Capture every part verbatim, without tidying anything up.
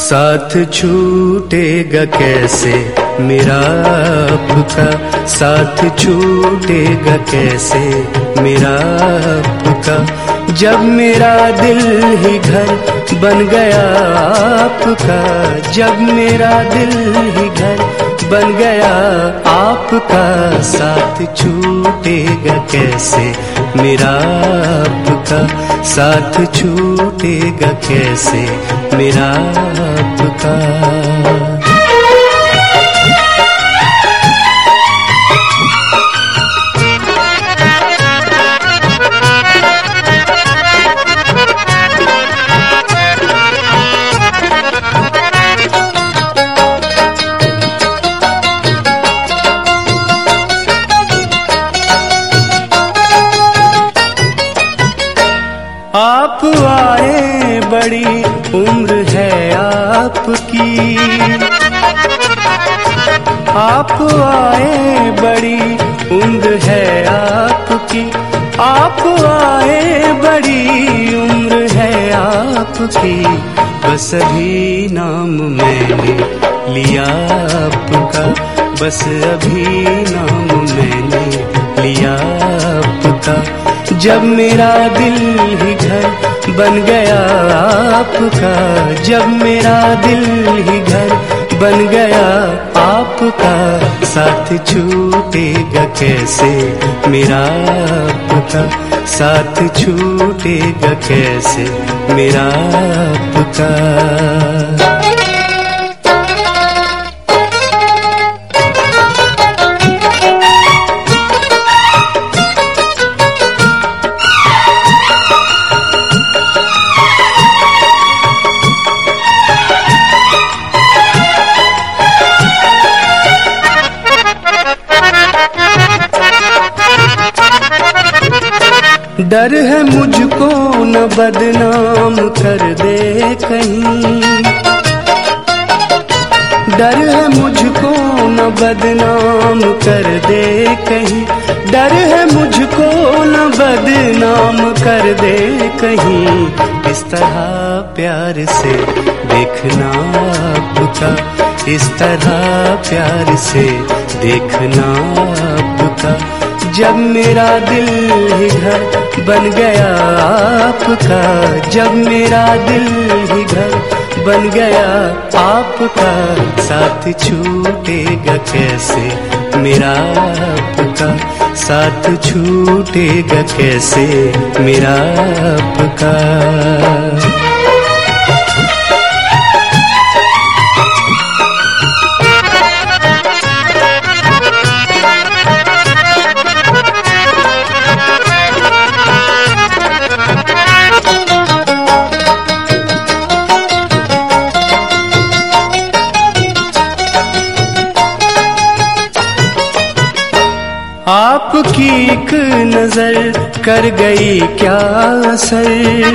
साथ छूटेगा कैसे मेरा आपका, साथ छूटेगा कैसे मेरा आपका, जब मेरा दिल ही घर बन गया आपका, जब मेरा दिल ही घर बन गया आपका, साथ छूटेगा कैसे मेरा आपका, साथ छूटेगा कैसे मेरा आपका। आप आए बड़ी उम्र है आपकी, आप आए बड़ी उम्र है आपकी, आप आए बड़ी उम्र है आपकी, बस अभी नाम मैंने लिया आपका, बस अभी नाम मैंने लिया आपका, जब मेरा दिल ही घर बन गया आपका, जब मेरा दिल ही घर बन गया आपका, साथ छूटेगा कैसे मेरा आपका, साथ छूटेगा कैसे मेरा आपका। डर है मुझको न बदनाम कर दे कहीं, डर है मुझको न बदनाम कर दे कहीं, डर है मुझको न बदनाम कर दे कहीं, इस तरह प्यार से देखना आपका, इस तरह प्यार से देखना आपका, जब मेरा दिल ही घर बन गया आपका, जब मेरा दिल ही घर बन गया आपका, साथ छूटेगा कैसे मेरा आपका, साथ छूटेगा कैसे मेरा आपका। आपकी एक नजर कर गई क्या असर,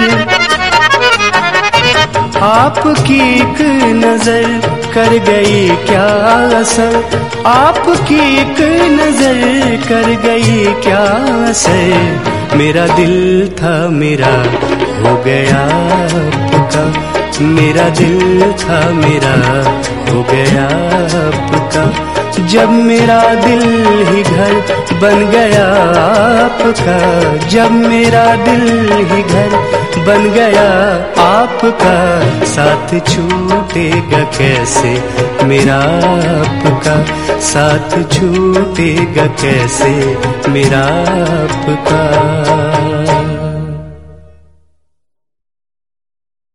आपकी एक नजर कर गई क्या असर, आपकी एक नजर कर गई क्या असर, मेरा दिल था मेरा हो गया आपका, मेरा दिल था मेरा हो गया आपका, जब मेरा दिल ही घर बन गया आपका, जब मेरा दिल ही घर बन गया आपका, साथ छूटेगा कैसे मेरा आपका, साथ छूटेगा कैसे मेरा आपका।